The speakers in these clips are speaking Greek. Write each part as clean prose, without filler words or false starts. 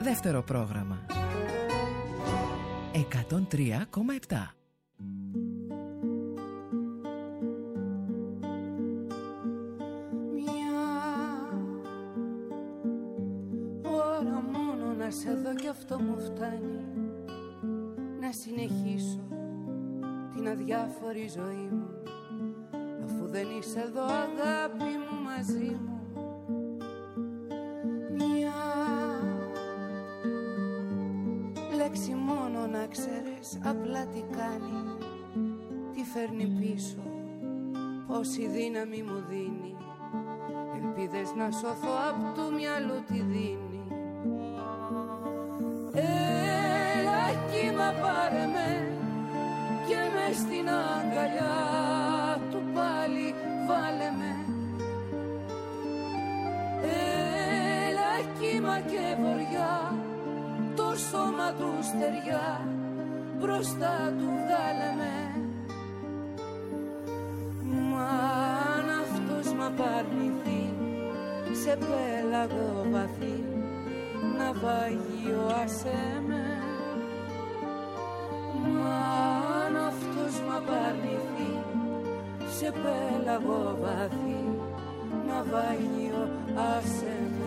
δεύτερο πρόγραμμα. 103,7. Σε δω κι αυτό μου φτάνει, να συνεχίσω την αδιάφορη ζωή μου, αφού δεν είσαι εδώ αγάπη μου μαζί μου. Μια λέξη μόνο να ξέρεις απλά τι κάνει, τι φέρνει πίσω, πόση δύναμη μου δίνει, ελπίδες να σωθώ απ' του μυαλού τη δίνει. Έλα κύμα πάρε με και μες στην αγκαλιά του πάλι βάλε με. Έλα κύμα και βοριά, το σώμα του στεριά, μπροστά του βγάλε με. Μα αν αυτός μ' απαρνηθεί σε πέλαγο βαθύ, ναυάγιο άσε με. Μα αν αυτός μ' απαρνηθεί σε πέλαγο βαθύ, ναυάγιο άσε με.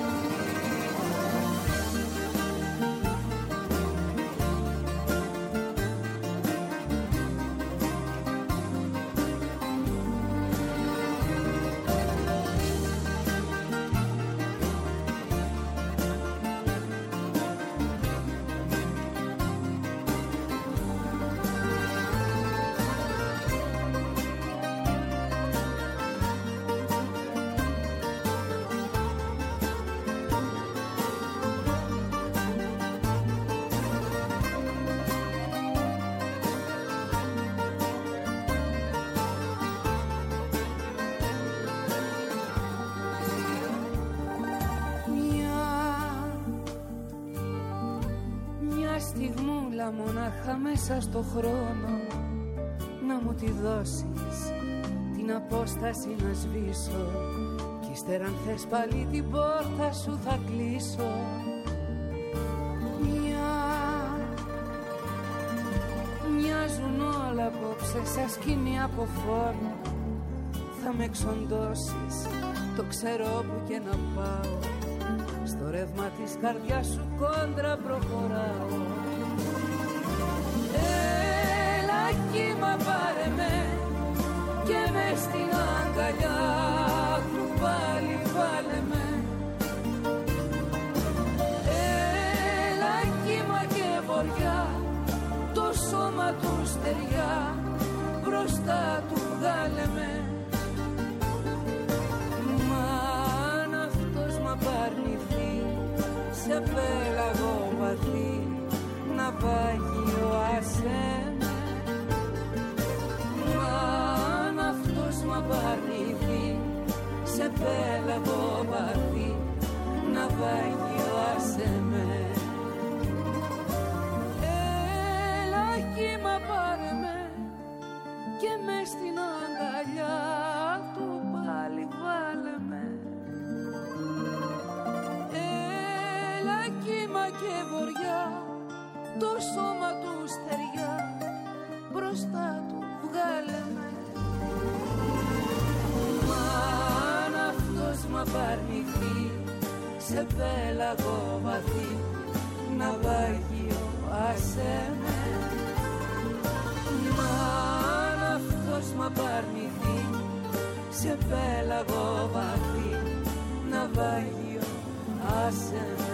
Μονάχα μέσα στο χρόνο να μου τη δώσεις, την απόσταση να σβήσω, κι ύστερα αν θες πάλι την πόρτα σου θα κλείσω. Μοιάζουν όλα απόψε σαν σκηνή από φόρμα, θα με εξοντώσεις, το ξέρω όπου και να πάω, στο ρεύμα της καρδιάς σου κόντρα προχωράω. Κύμα πάρε με και μες στην αγκαλιά του πάλι βάλε με. Έλα κύμα και βοριά, το σώμα του στεριά, μπροστά του βγάλε με. Μα αν αυτός μ' απαρνηθεί σε πέλαγο βαθύ, ναυάγιο άσε με. Αν αυτός μ' απαρνηθεί σε πέλαγο βαθύ, ναυάγιο άσε με. Έλα κύμα πάρε με και μες στην αγκαλιά του πάλι βάλε με. Έλα κύμα και βοριά, το σώμα του στεριά, μπροστά του βγάλε με. Μα αν αυτός μ' απαρνηθεί σε πέλαγο βαθύ, ναυάγιο άσε με. Μα αν αυτός μ' απαρνηθεί σε πέλαγο βαθύ, ναυάγιο άσε με.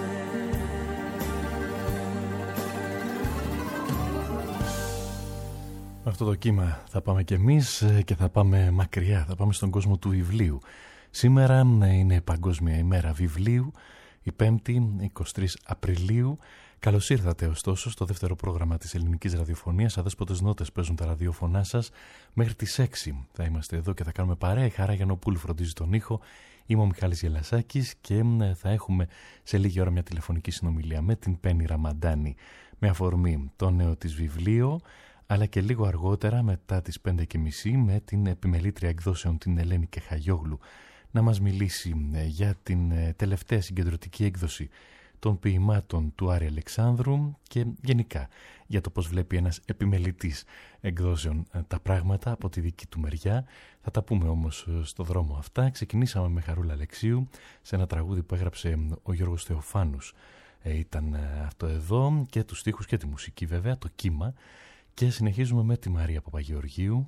Αυτό το κύμα θα πάμε κι εμείς και θα πάμε μακριά, θα πάμε στον κόσμο του βιβλίου. Σήμερα είναι Παγκόσμια ημέρα βιβλίου, η 5η 23 Απριλίου. Καλώς ήρθατε ωστόσο στο δεύτερο πρόγραμμα της ελληνικής ραδιοφωνίας. Αδέσποτες νότες παίζουν τα ραδιοφωνά σας. Μέχρι τις 6 θα είμαστε εδώ και θα κάνουμε παρέα. Η Χαρά Γιαννοπούλου φροντίζει τον ήχο. Είμαι ο Μιχάλης Γελασάκης και θα έχουμε σε λίγη ώρα μια τηλεφωνική συνομιλία με την Πέννη Ραμαντάνη με αφορμή το νέο της βιβλίο, αλλά και λίγο αργότερα μετά τις 5:30 με την επιμελήτρια εκδόσεων την Ελένη Κεχαγιόγλου να μας μιλήσει για την τελευταία συγκεντρωτική έκδοση των ποιημάτων του Άρη Αλεξάνδρου και γενικά για το πώς βλέπει ένας επιμελητής εκδόσεων τα πράγματα από τη δική του μεριά. Θα τα πούμε όμως στο δρόμο αυτά. Ξεκινήσαμε με Χαρούλα Αλεξίου σε ένα τραγούδι που έγραψε ο Γιώργος Θεοφάνους. Ήταν αυτό εδώ, και τους στίχους και τη μουσική βέβαια, το κύμα, και συνεχίζουμε με τη Μαρία Παπαγεωργίου.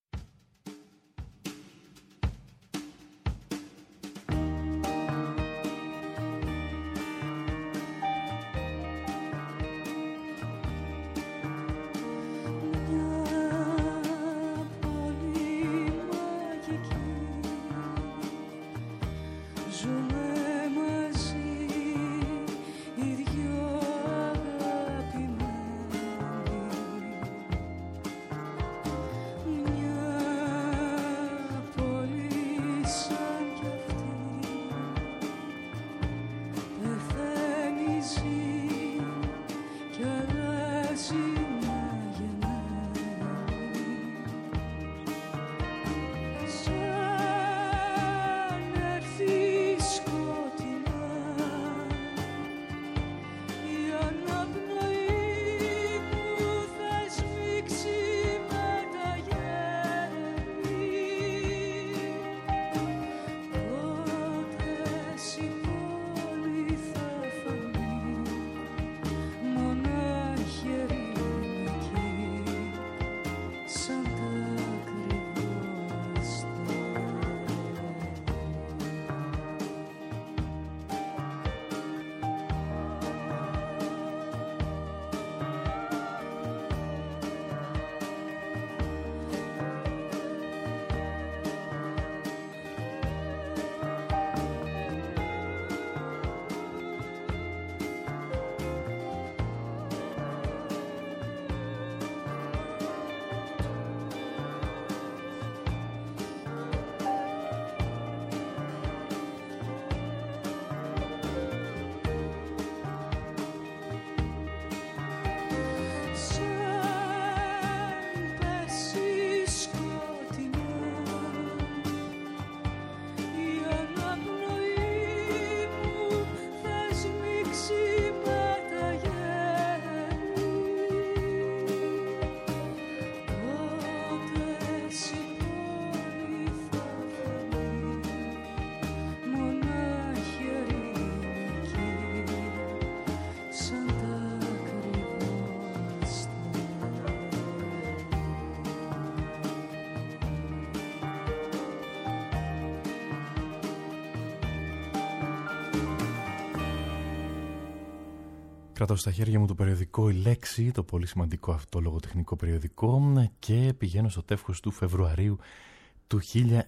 Κρατάω στα χέρια μου το περιοδικό «Η Λέξη», το πολύ σημαντικό αυτό λογοτεχνικό περιοδικό, και πηγαίνω στο τεύχος του Φεβρουαρίου του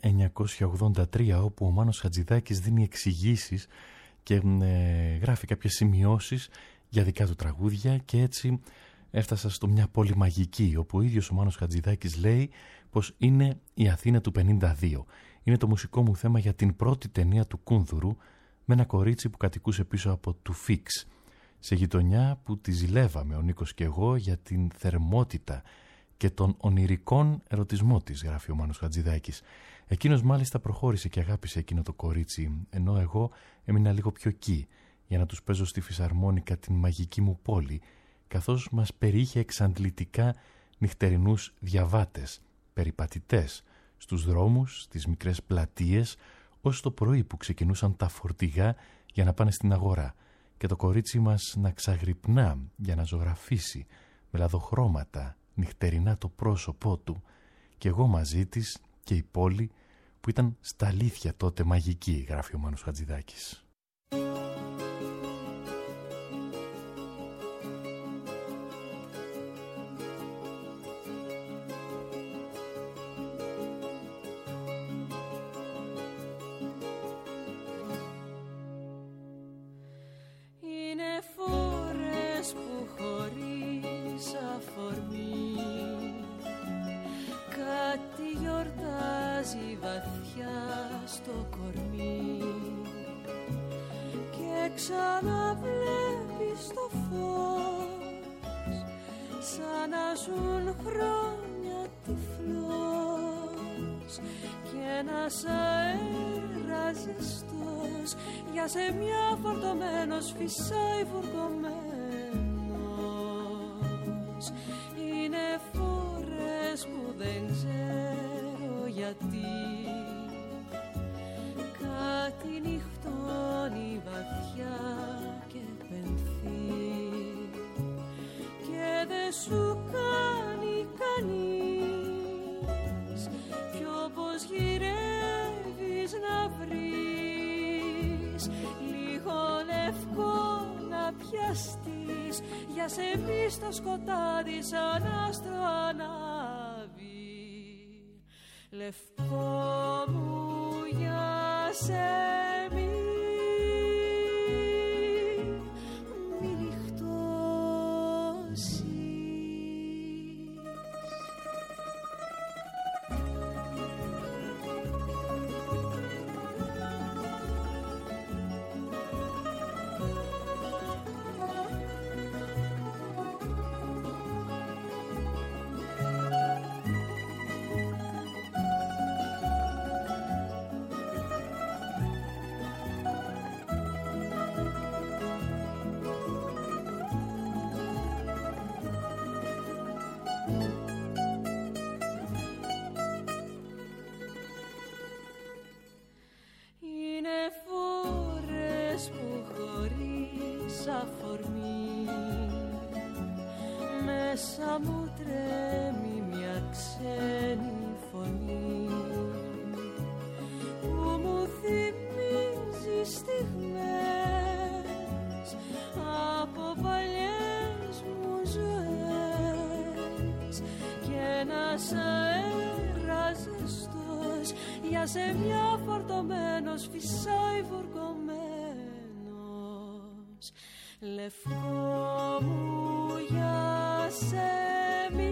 1983, όπου ο Μάνος Χατζηδάκης δίνει εξηγήσεις και γράφει κάποιες σημειώσεις για δικά του τραγούδια, και έτσι έφτασα στο «Μια πόλη μαγική», όπου ο ίδιος ο Μάνος Χατζηδάκης λέει πως είναι η Αθήνα του 52. Είναι το μουσικό μου θέμα για την πρώτη ταινία του Κούνδουρου, με ένα κορίτσι που κατοικούσε πίσω από του Φίξ, σε γειτονιά που τη ζηλεύαμε ο Νίκος και εγώ για την θερμότητα και τον ονειρικών ερωτισμό της, γράφει ο Μάνος Χατζηδάκης. Εκείνος μάλιστα προχώρησε και αγάπησε εκείνο το κορίτσι, ενώ εγώ έμεινα λίγο πιο εκεί για να τους παίζω στη φυσαρμόνικα την μαγική μου πόλη, καθώς μας περιείχε εξαντλητικά νυχτερινούς διαβάτες, περιπατητές στους δρόμους, στις μικρές πλατείες, ως το πρωί που ξεκινούσαν τα φορτηγά για να πάνε στην αγορά, και το κορίτσι μας να ξαγρυπνά για να ζωγραφίσει με λαδοχρώματα νυχτερινά το πρόσωπό του, και εγώ μαζί της και η πόλη που ήταν στα αλήθεια τότε μαγική, γράφει ο Μάνος Χατζηδάκης. για σε μια φορτωμένος φυσάει βουρκωμένος. Είναι φορές που δεν ξέρω γιατί κάτι νυχτώνει βαθιά και πενθεί και δεν σου κάνει κανείς κι όπως γυρεύεις να βρεις λίγο λευκό να πιαστείς για σε μη στο σκοτάδι σαν άστρο ανάβει λευκό μου για σε μη νυχτώσεις. Μέσα μου τρέμει μια ξένη φωνή που μου θυμίζει στιγμές από παλιές μου ζωές και ένας αέρας ζεστός για σε μια φορτωμένος φυσάει βουρκωμένος λευκό μου για σε μη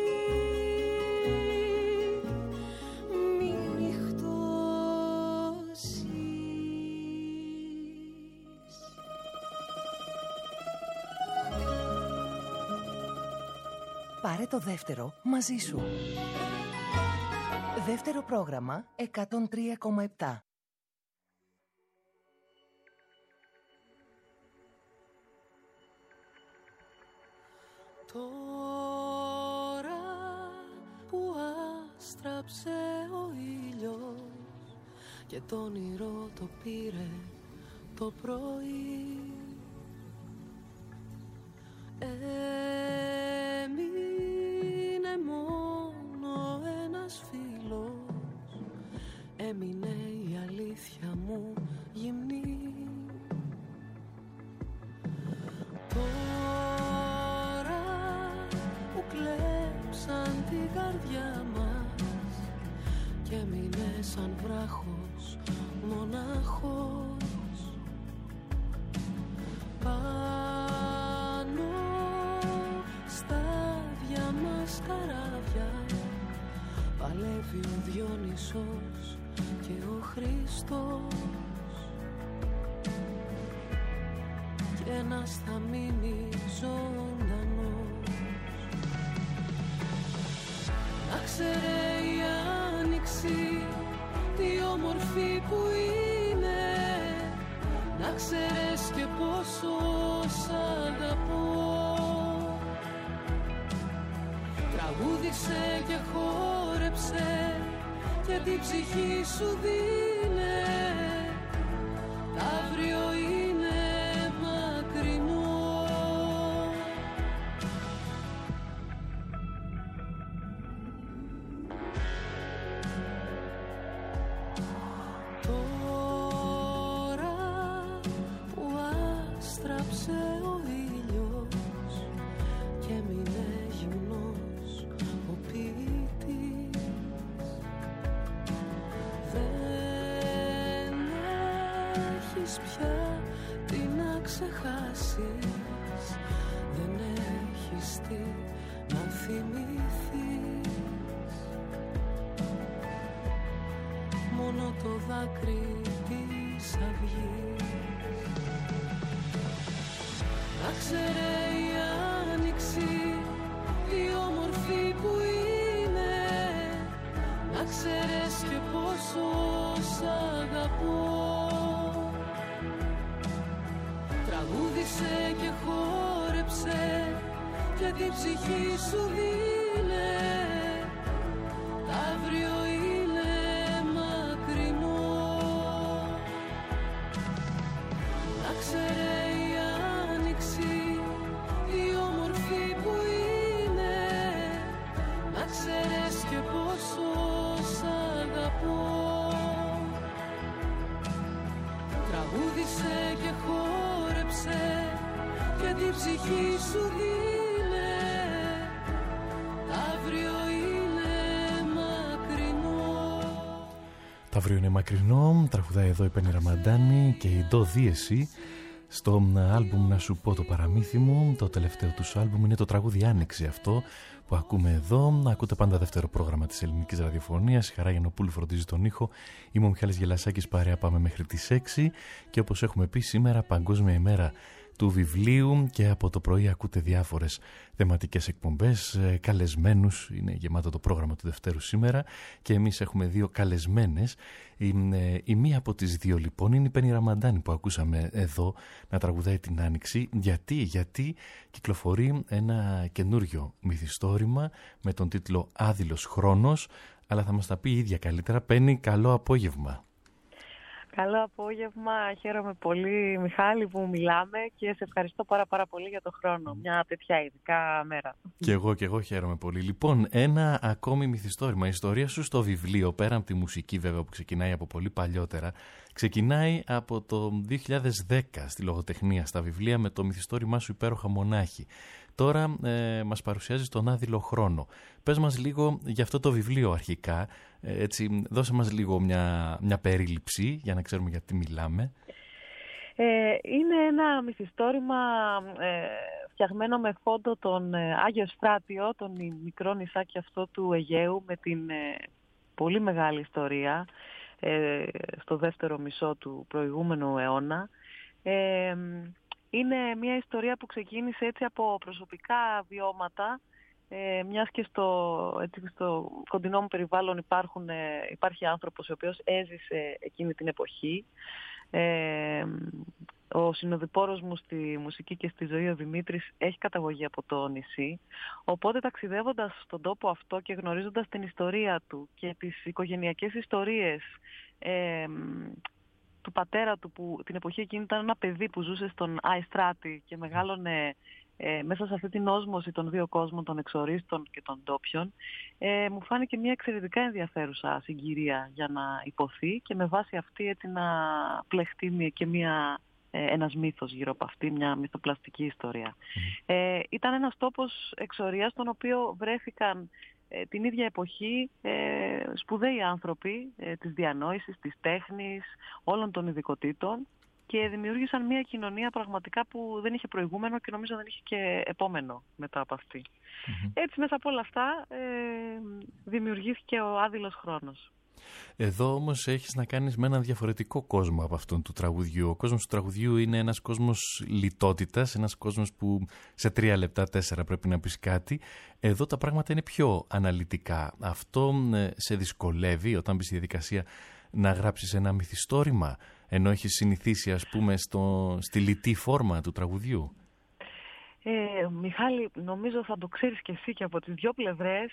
νυχτώσεις. Πάρε το δεύτερο μαζί σου. Δεύτερο πρόγραμμα 103,7. Τώρα που άστραψε ο ήλιος και το όνειρο το πήρε το πρωί, έμεινε μόνο ένας φίλος, έμεινε η αλήθεια μου γυμνή. Κλέψαν την καρδιά μας και έμεινε σαν βράχος μονάχος πάνω στα δυο μας καράβια. Παλεύει ο Διόνυσος και ο Χριστός και ένας θα μείνει ζωντανός. Να ξέρε η άνοιξη τι όμορφη που είναι, να ξέρεις και πόσο σ' αγαπώ. Τραγούδισε και χόρεψε και την ψυχή σου δίνε, τ' αύριο είναι μακρινό. Δεν έχεις τι να θυμηθείς, μόνο το δάκρυ της αυγής. Να ξέρε η άνοιξη τι όμορφη που είναι, να ξέρεις και πόσο σ' αγαπώ. χόρεψε και την ψυχή σου δίνε. Τ' αύριο είναι μακρινό. Να ξέρε η άνοιξη η όμορφη που είναι. Να ξέρεις και πόσο σ' αγαπώ. Τραγούδισε και χόρεψε και την ψυχή σου δίνε. Αύριο είναι μακρινό. Τ' αύριο είναι μακρινό. Τραγουδάει εδώ η Πέννη Ραμαντάνη και η Ντο Δίεση στο άλμπουμ Να σου πω το παραμύθι μου. Το τελευταίο τους άλμπουμ είναι το τραγούδι Άνοιξη αυτό που ακούμε εδώ. Ακούτε πάντα δεύτερο πρόγραμμα της ελληνικής ραδιοφωνίας. Η Χαρά Γιαννοπούλου φροντίζει τον ήχο. Είμαι ο Μιχάλης Γελασάκης, παρέα πάμε μέχρι τις 6. Και όπως έχουμε πει, σήμερα Παγκόσμια ημέρα του βιβλίου και από το πρωί ακούτε διάφορες θεματικές εκπομπές, καλεσμένους. Είναι γεμάτο το πρόγραμμα του Δευτέρου σήμερα και εμείς έχουμε δύο καλεσμένες. Η μία από τις δύο λοιπόν είναι η Πέννη Ραμαντάνη που ακούσαμε εδώ να τραγουδάει την Άνοιξη. Γιατί κυκλοφορεί ένα καινούριο μυθιστόρημα με τον τίτλο Άδειλος χρόνος, αλλά θα μας τα πει η ίδια καλύτερα. Πέννη, καλό απόγευμα. Καλό απόγευμα, χαίρομαι πολύ Μιχάλη που μιλάμε και σε ευχαριστώ πάρα πολύ για το χρόνο, μια τέτοια ειδικά μέρα. Και εγώ χαίρομαι πολύ. Λοιπόν, ένα ακόμη μυθιστόρημα, η ιστορία σου στο βιβλίο, πέρα από τη μουσική βέβαια που ξεκινάει από πολύ παλιότερα, ξεκινάει από το 2010 στη λογοτεχνία, στα βιβλία με το μυθιστόρημά σου Υπέροχα Μονάχη. Τώρα μας παρουσιάζεις τον Άδειλο χρόνο. Πες μας λίγο για αυτό το βιβλίο αρχικά, έτσι, δώσε μας λίγο μια περίληψη για να ξέρουμε για τι μιλάμε. Είναι ένα μυθιστόρημα φτιαγμένο με φόντο τον Άγιο Στράτιο, τον μικρό νησάκι αυτό του Αιγαίου με την πολύ μεγάλη ιστορία στο δεύτερο μισό του προηγούμενου αιώνα. Είναι μια ιστορία που ξεκίνησε έτσι από προσωπικά βιώματα, μιας και στο κοντινό μου περιβάλλον υπάρχει άνθρωπος ο οποίος έζησε εκείνη την εποχή. Ο συνοδοιπόρος μου στη μουσική και στη ζωή, ο Δημήτρης, έχει καταγωγή από το νησί. Οπότε ταξιδεύοντας στον τόπο αυτό και γνωρίζοντας την ιστορία του και τις οικογενειακές ιστορίες του πατέρα του, που την εποχή εκείνη ήταν ένα παιδί που ζούσε στον Αϊστράτη και μεγάλωνε μέσα σε αυτή την όσμωση των δύο κόσμων, των εξορίστων και των ντόπιων, μου φάνηκε μια εξαιρετικά ενδιαφέρουσα συγκυρία για να υποθεί και με βάση αυτή έτσι να πλεχτεί και ένας μύθος γύρω από αυτή, μια μυθοπλαστική ιστορία. Ήταν ένας τόπος εξορίας στον οποίο βρέθηκαν την ίδια εποχή σπουδαίοι άνθρωποι της διανόησης, της τέχνης, όλων των ειδικοτήτων και δημιούργησαν μια κοινωνία πραγματικά που δεν είχε προηγούμενο και νομίζω δεν είχε και επόμενο μετά από αυτή. Έτσι μέσα από όλα αυτά δημιουργήθηκε ο Άδειλος χρόνος. Εδώ όμως έχεις να κάνεις με έναν διαφορετικό κόσμο από αυτόν του τραγουδιού. Ο κόσμος του τραγουδιού είναι ένας κόσμος λιτότητας, ένας κόσμος που σε 3 λεπτά, 4 πρέπει να πεις κάτι. Εδώ τα πράγματα είναι πιο αναλυτικά. Αυτό σε δυσκολεύει όταν μπεις στη διαδικασία να γράψεις ένα μυθιστόρημα, ενώ έχεις συνηθίσει ας πούμε στη λιτή φόρμα του τραγουδιού? Μιχάλη, νομίζω θα το ξέρεις και εσύ και από τις δύο πλευρές.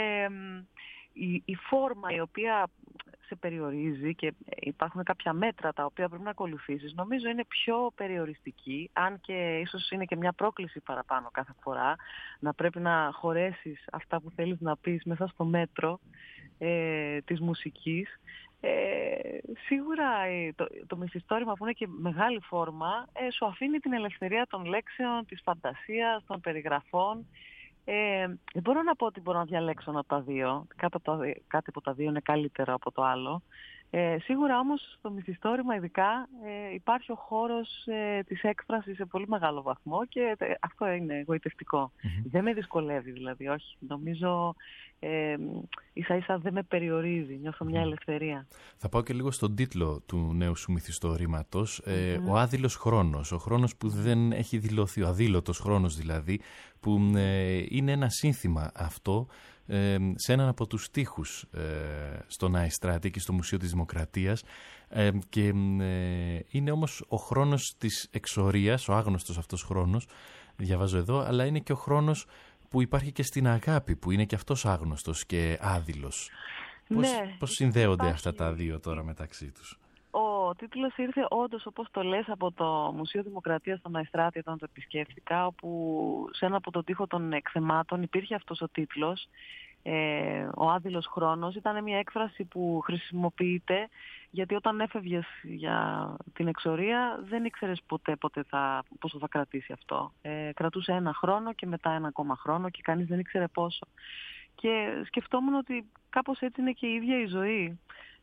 Η φόρμα η οποία σε περιορίζει και υπάρχουν κάποια μέτρα τα οποία πρέπει να ακολουθήσεις, νομίζω είναι πιο περιοριστική, αν και ίσως είναι και μια πρόκληση παραπάνω κάθε φορά να πρέπει να χωρέσεις αυτά που θέλεις να πεις μέσα στο μέτρο της μουσικής. Σίγουρα το μυθιστόρημα που είναι και μεγάλη φόρμα σου αφήνει την ελευθερία των λέξεων, της φαντασίας, των περιγραφών. Δεν μπορώ να πω ότι μπορώ να διαλέξω ένα από τα δύο. Κάτι από τα δύο είναι καλύτερο από το άλλο. Σίγουρα όμως στο μυθιστόρημα ειδικά υπάρχει ο χώρος της έκφρασης σε πολύ μεγάλο βαθμό και αυτό είναι εγωιτευτικό. Δεν με δυσκολεύει δηλαδή, όχι. Νομίζω ίσα ίσα δεν με περιορίζει, νιώθω μια ελευθερία. Θα πάω και λίγο στον τίτλο του νέου σου μυθιστορήματος, ο άδειλος χρόνος, ο χρόνος που δεν έχει δηλωθεί, ο αδήλωτος χρόνος δηλαδή, που είναι ένα σύνθημα αυτό σε έναν από τους στίχους στον Αϊστράτη και στο Μουσείο της Δημοκρατίας, και είναι όμως ο χρόνος της εξορίας, ο άγνωστος αυτός χρόνος, διαβάζω εδώ, αλλά είναι και ο χρόνος που υπάρχει και στην αγάπη, που είναι και αυτός άγνωστος και άδειλος. Πώς συνδέονται αυτά τα δύο τώρα μεταξύ τους? Ο τίτλος ήρθε όντως, όπως το λες, από το Μουσείο Δημοκρατίας στο Μαεστράτη όταν το επισκέφθηκα, όπου σε ένα από τον τοίχο των εκθεμάτων υπήρχε αυτός ο τίτλος, ο άδειλος χρόνος. Ήταν μια έκφραση που χρησιμοποιείται γιατί όταν έφευγες για την εξορία δεν ήξερες ποτέ πόσο θα κρατήσει αυτό. Κρατούσε 1 χρόνο και μετά 1 ακόμα χρόνο και κανείς δεν ήξερε πόσο. Και σκεφτόμουν ότι κάπως έτσι είναι και η ίδια η ζωή.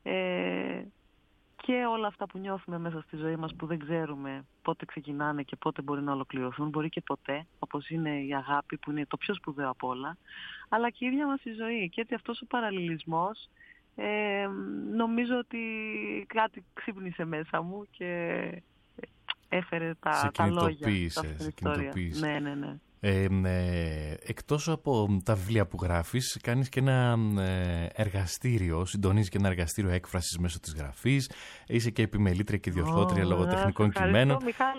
Και όλα αυτά που νιώθουμε μέσα στη ζωή μας που δεν ξέρουμε πότε ξεκινάνε και πότε μπορεί να ολοκληρωθούν, μπορεί και ποτέ, όπως είναι η αγάπη που είναι το πιο σπουδαίο από όλα, αλλά και η ίδια μας η ζωή. Και έτσι αυτός ο παραλληλισμός νομίζω ότι κάτι ξύπνησε μέσα μου και έφερε τα λόγια σε αυτήν την ιστορία. Ναι. Εκτός από τα βιβλία που γράφεις, κάνεις και ένα εργαστήριο, συντονίζεις και ένα εργαστήριο έκφρασης μέσω της γραφής, είσαι και επιμελήτρια και διορθώτρια λογοτεχνικών κειμένων.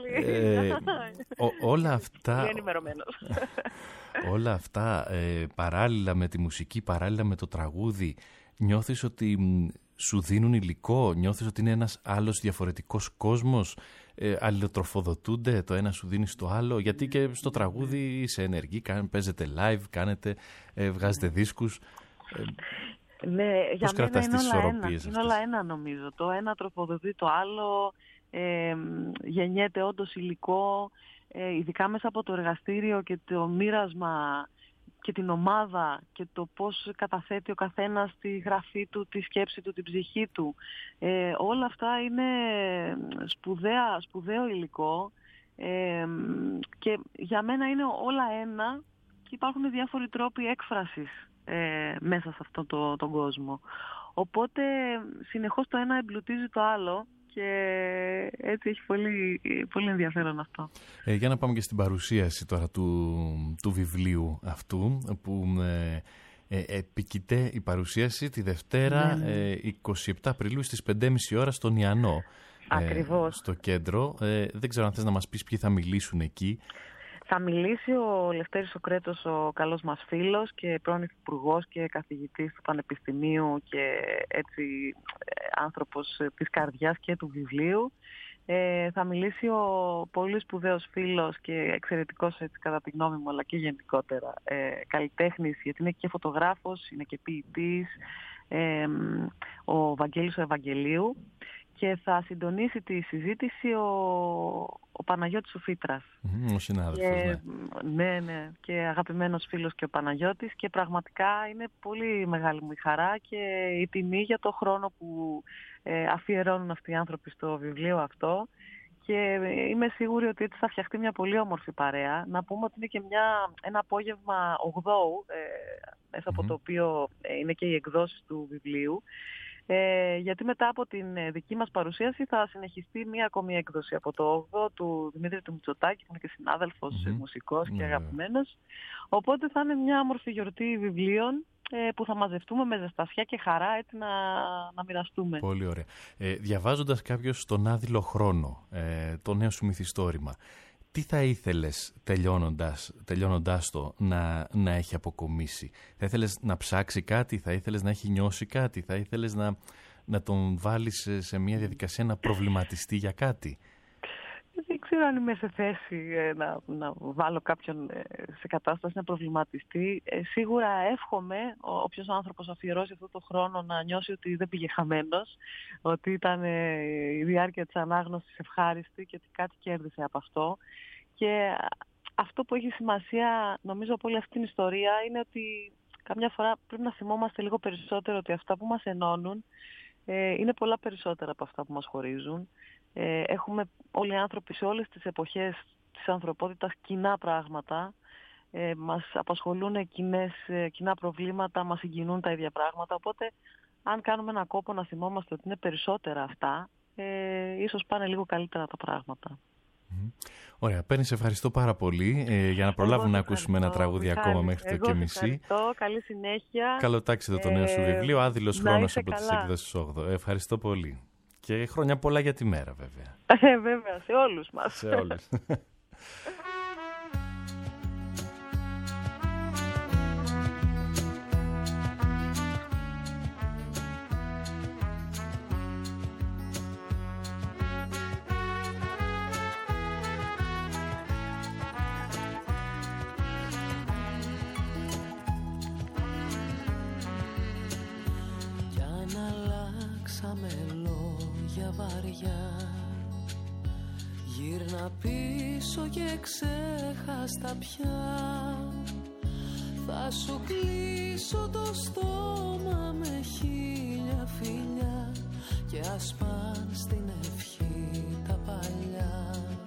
Όλα αυτά, όλα αυτά παράλληλα με τη μουσική, παράλληλα με το τραγούδι, νιώθεις ότι σου δίνουν υλικό, νιώθεις ότι είναι ένας άλλος διαφορετικός κόσμος, αλληλοτροφοδοτούνται, το ένα σου δίνει στο άλλο, γιατί και στο τραγούδι είσαι ενεργή, παίζετε live, βγάζετε δίσκους. Ναι, για μένα είναι όλα ένα αυτές? νομίζω. Το ένα τροφοδοτεί το άλλο, γεννιέται όντως υλικό, ειδικά μέσα από το εργαστήριο και το μοίρασμα και την ομάδα και το πώς καταθέτει ο καθένας τη γραφή του, τη σκέψη του, την ψυχή του. Όλα αυτά είναι σπουδαίο υλικό και για μένα είναι όλα ένα και υπάρχουν διάφοροι τρόποι έκφρασης μέσα σε αυτόν τον κόσμο. Οπότε συνεχώς το ένα εμπλουτίζει το άλλο και έτσι έχει πολύ, πολύ ενδιαφέρον αυτό. Για να πάμε και στην παρουσίαση τώρα του βιβλίου αυτού, που επικοιτεί η παρουσίαση τη Δευτέρα 27 Απριλίου στις 5.30 ώρα στον Ιαννό. Ακριβώς. Στο κέντρο. Δεν ξέρω αν θες να μας πεις ποιοι θα μιλήσουν εκεί. Θα μιλήσει ο Λευτέρης Σοκρέτος, ο καλός μας φίλος και πρώην υπουργός και καθηγητής του Πανεπιστημίου και έτσι άνθρωπος της καρδιάς και του βιβλίου. Θα μιλήσει ο πολύ σπουδαίος φίλος και εξαιρετικός, έτσι, κατά τη γνώμη μου, αλλά και γενικότερα καλλιτέχνης, γιατί είναι και φωτογράφος, είναι και ποιητής, ο Βαγγέλης ο Ευαγγελίου. Και θα συντονίσει τη συζήτηση ο Παναγιώτης ο Φίτρας. Ο συνάδελφος, ναι, και αγαπημένος φίλος και ο Παναγιώτης, και πραγματικά είναι πολύ μεγάλη μου η χαρά και η τιμή για το χρόνο που αφιερώνουν αυτοί οι άνθρωποι στο βιβλίο αυτό, και είμαι σίγουρη ότι έτσι θα φτιαχτεί μια πολύ όμορφη παρέα. Να πούμε ότι είναι και ένα απόγευμα 8ου, μέσα από το οποίο είναι και οι εκδόσεις του βιβλίου. Γιατί μετά από την δική μας παρουσίαση θα συνεχιστεί μία ακόμη έκδοση από το 8ο του Δημήτρη του Μητσοτάκη, που είναι και συνάδελφος, μουσικός και αγαπημένος. Οπότε θα είναι μια όμορφη γιορτή βιβλίων που θα μαζευτούμε με ζεστασιά και χαρά, έτσι να μοιραστούμε. Πολύ ωραία. Διαβάζοντας κάποιος τον άδειλο χρόνο, το νέο σου μυθιστόρημα, τι θα ήθελες τελειώνοντας το να έχει αποκομίσει? Θα ήθελες να ψάξει κάτι, θα ήθελες να έχει νιώσει κάτι, θα ήθελες να τον βάλεις σε μια διαδικασία να προβληματιστεί για κάτι? Δεν ξέρω αν είμαι σε θέση να βάλω κάποιον σε κατάσταση να προβληματιστεί. Σίγουρα εύχομαι όποιος άνθρωπος αφιερώσει αυτό το χρόνο να νιώσει ότι δεν πήγε χαμένος, ότι ήταν η διάρκεια της ανάγνωσης ευχάριστη και ότι κάτι κέρδισε από αυτό. Και αυτό που έχει σημασία, νομίζω, από όλη αυτή την ιστορία είναι ότι καμιά φορά πρέπει να θυμόμαστε λίγο περισσότερο ότι αυτά που μας ενώνουν είναι πολλά περισσότερα από αυτά που μας χωρίζουν. Έχουμε όλοι οι άνθρωποι σε όλες τις εποχές της ανθρωπότητας κοινά πράγματα, μας απασχολούν κοινά προβλήματα, μας συγκινούν τα ίδια πράγματα, οπότε αν κάνουμε έναν κόπο να θυμόμαστε ότι είναι περισσότερα αυτά, ίσως πάνε λίγο καλύτερα τα πράγματα. Ωραία, Πέννη, σε ευχαριστώ πάρα πολύ. Για να προλάβουμε να ακούσουμε ένα τραγούδι ακόμα μέχρι το 12:30. Ευχαριστώ, καλή συνέχεια. Καλό τάξιδο το νέο σου βιβλίο, Άδειλος χρόνος από τις εκδόσεις 8. Ευχαριστώ πολύ. Και χρόνια πολλά για τη μέρα, βέβαια. Βέβαια, σε όλους μας. Σε όλους. με λόγια βαριά. Γύρνα πίσω και ξέχαστα πια. Θα σου κλείσω το στόμα με 1000 φιλιά και ας παν στην ευχή τα παλιά.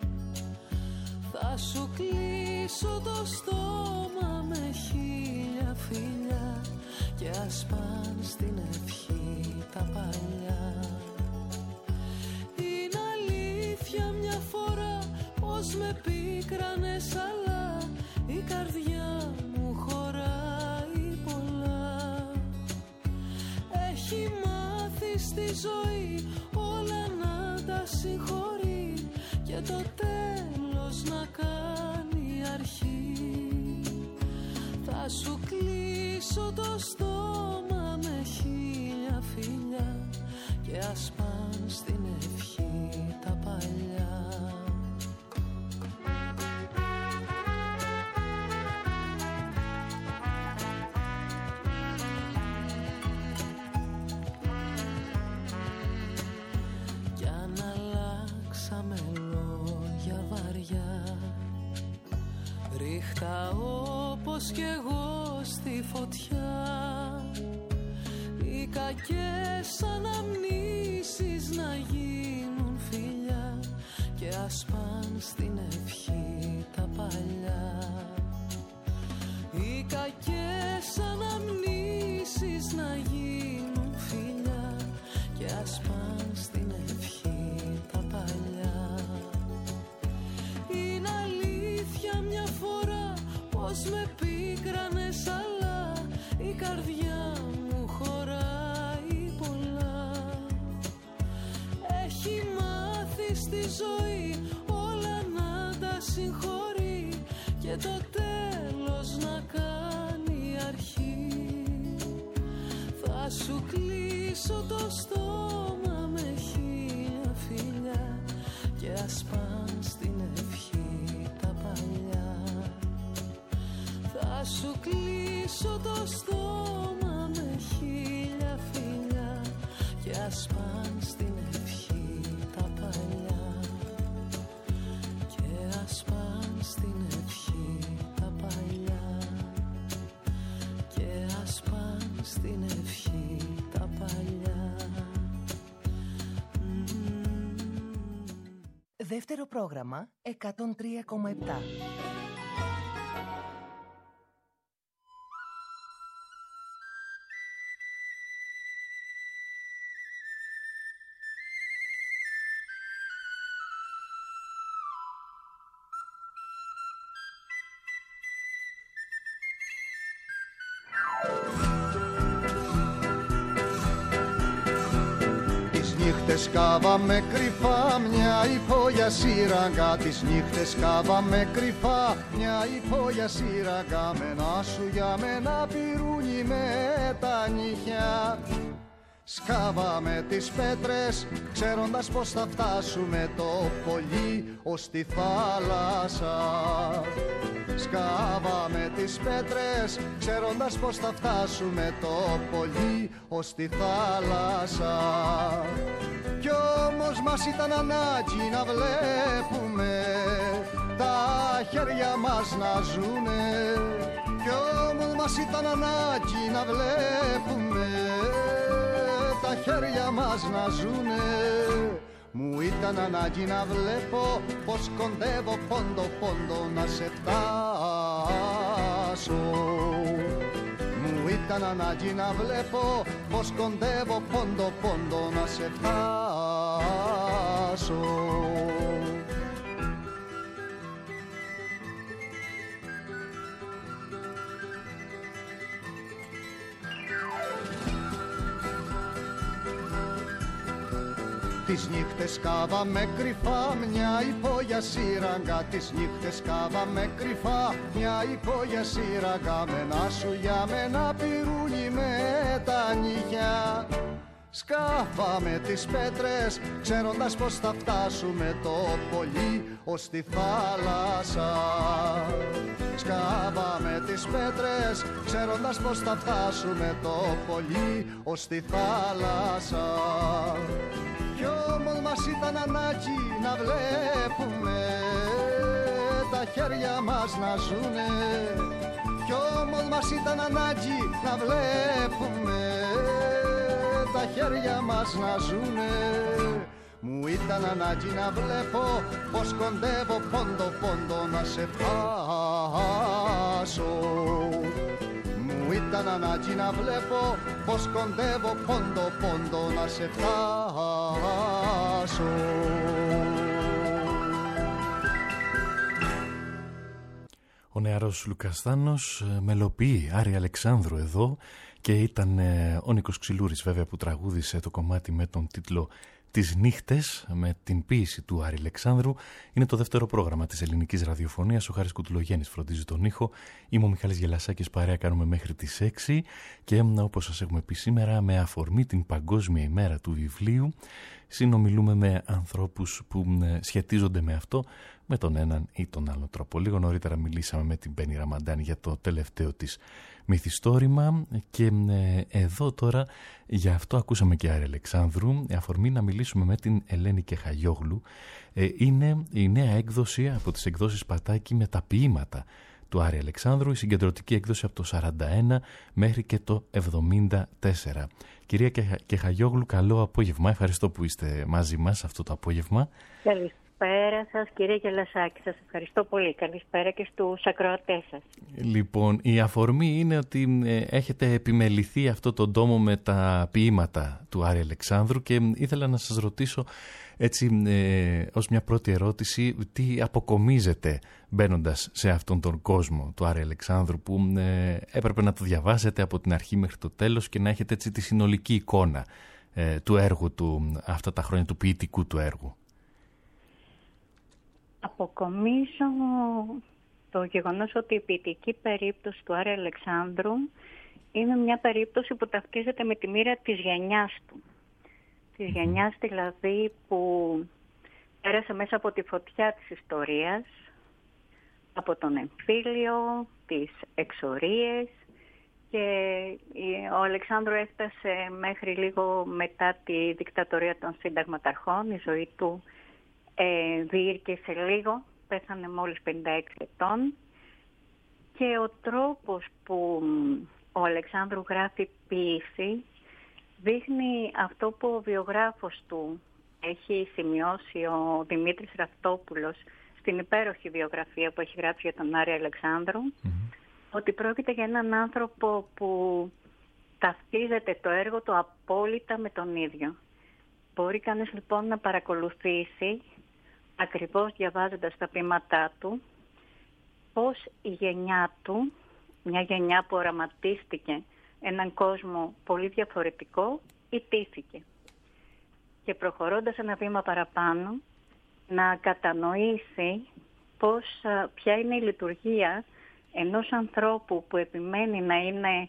Θα σου κλείσω το στόμα με 1000 φιλιά και ας παν στην ευχή τα παλιά. Είναι αλήθεια μια φορά πως με πίκρανες, αλλά η καρδιά μου χωράει πολλά. Έχει μάθει στη ζωή όλα να τα συγχωρεί και το τέλος να κάνει αρχή. Θα σου κλείσω το στόμα με 1000 φιλιά και ας παν στην ευχή τα παλιά. Κι αν αλλάξαμε λόγια βαριά, ρίχτα όπως κι εγώ στη φωτιά. Οι κακές αναμνήσεις να γίνουν φιλιά και ας παν στην ευχή τα παλιά. Οι κακές αναμνήσεις να γίνουν φιλιά και ας παν στην ευχή τα παλιά. Είναι αλήθεια μια φορά πως με πίκρανες, αλλά η καρδιά μου χωράει πολλά. Έχει μάθει στη ζωή όλα να τα συγχωρεί και το τέλος να κάνει αρχή. Θα σου κλείσω το στόμα με 1000 φιλιά και ας παν στην ευχή τα παλιά. Θα σου κλείσω το στόμα με 1000 φιλιά και ας παν στην ευχή τα παλιά. Και ας παν στην ευχή τα παλιά. Και ας παν στην ευχή τα παλιά. Δεύτερο πρόγραμμα 103,7. Κάβαμε κρυφά μια υπόγεια σύραγγα. Τις νύχτες κάβαμε κρυφά μια υπόγεια σύραγγα. Μένα σου για μένα πυρούνι με τα νύχια. Σκάβαμε τις πέτρες ξέροντας πως θα φτάσουμε το πολύ ως τη θάλασσα. Σκάβαμε τις πέτρες ξέροντας πως θα φτάσουμε το πολύ ως τη θάλασσα. Κι όμως μας ήταν ανάγκη να βλέπουμε τα χέρια μας να ζουνε. Κι όμως μας ήταν ανάγκη να βλέπουμε τα χέρια μας να ζουνε. Μου ήταν ανάγκη να βλέπω πως κοντεύω πόντο πόντο να σε φτάσω. Μου ήταν ανάγκη να βλέπω πως κοντεύω πόντο πόντο να σε φτάσω. Τις νύχτες κάβαμε κρυφά μια υπόγεια σύραγγα. Τις νύχτες κάβαμε κρυφά μια υπόγεια σύραγγα. Μένα σου για μένα πυρούνι με τα νύχια. Σκάφαμε τις πέτρες ξέροντας πως θα φτάσουμε το πολύ ως τη θάλασσα. σκάβαμε τις πέτρες, ξέροντας πως θα φτάσουμε το πολύ ως τη θάλασσα. Κι όμως μας ήταν ανάγκη να βλέπουμε τα χέρια μας να ζουνε. Κι όμως μας ήταν ανάγκη να βλέπουμε τα χέρια μας να ζουνε. Μου ήταν ανάγκη να βλέπω πως κοντεύω πόντο πόντο να σε φτάσω. Μου ήταν ανάγκη να βλέπω πως κοντεύω πόντο πόντο να σε φτάσω. Ο νεαρός Λούκας Θάνος μελοποιεί Άρη Αλεξάνδρου εδώ και ήταν ο Νίκος Ξυλούρης βέβαια που τραγούδισε το κομμάτι με τον τίτλο «Τις νύχτες» με την ποίηση του Άρη Αλεξάνδρου. Είναι το δεύτερο πρόγραμμα της ελληνικής ραδιοφωνίας. Ο Χάρης Κουτουλογέννης φροντίζει τον ήχο. Είμαι ο Μιχάλης Γελασάκης, παρέα κάνουμε μέχρι τις 6 και όπως σας έχουμε πει σήμερα, με αφορμή την Παγκόσμια ημέρα του βιβλίου, συνομιλούμε με ανθρώπους που σχετίζονται με αυτό με τον έναν ή τον άλλο τρόπο. Λίγο νωρίτερα μιλήσαμε με την Μπέννη Ραμαντάνη για το τελευταίο της μυθιστόρημα και εδώ τώρα για αυτό ακούσαμε και Άρη Αλεξάνδρου, αφορμή να μιλήσουμε με την Ελένη Κεχαγιόγλου. Είναι η νέα έκδοση από τις εκδόσεις Πατάκη με τα ποίηματα του Άρη Αλεξάνδρου, η συγκεντρωτική έκδοση από το 41 μέχρι και το 74. Κυρία Κεχαγιόγλου, καλό απόγευμα. Ευχαριστώ που είστε μαζί μας αυτό το απόγευμα. Καλησπέρα σας κύριε Γελασάκη, σας ευχαριστώ πολύ. Καλησπέρα και στους ακροατές σας. Λοιπόν, η αφορμή είναι ότι έχετε επιμεληθεί αυτό το τόμο με τα ποίηματα του Άρη Αλεξάνδρου και ήθελα να σας ρωτήσω έτσι ως μια πρώτη ερώτηση, τι αποκομίζετε μπαίνοντας σε αυτόν τον κόσμο του Άρη Αλεξάνδρου που έπρεπε να το διαβάσετε από την αρχή μέχρι το τέλος και να έχετε έτσι τη συνολική εικόνα του έργου του αυτά τα χρόνια, του ποιητικού του έργου. Αποκομίζω το γεγονός ότι η ποιητική περίπτωση του Άρη Αλεξάνδρου είναι μια περίπτωση που ταυτίζεται με τη μοίρα της γενιάς του. Της γενιάς δηλαδή που πέρασε μέσα από τη φωτιά της ιστορίας, από τον εμφύλιο, τις εξορίες και ο Αλεξάνδρου έφτασε μέχρι λίγο μετά τη δικτατορία των συνταγματαρχών. Η ζωή του διήρκεσε λίγο, πέθανε μόλις 56 ετών και ο τρόπος που ο Αλεξάνδρου γράφει ποίηση δείχνει αυτό που ο βιογράφος του έχει σημειώσει, ο Δημήτρης Ραυτόπουλος, στην υπέροχη βιογραφία που έχει γράψει για τον Άρη Αλεξάνδρου, ότι πρόκειται για έναν άνθρωπο που ταυτίζεται το έργο του απόλυτα με τον ίδιο. Μπορεί κανείς λοιπόν να παρακολουθήσει, ακριβώς διαβάζοντας τα ποίηματά του, πώς η γενιά του, μια γενιά που οραματίστηκε έναν κόσμο πολύ διαφορετικό, ιτήθηκε. Και προχωρώντας ένα βήμα παραπάνω, να κατανοήσει ποια είναι η λειτουργία ενός ανθρώπου που επιμένει να είναι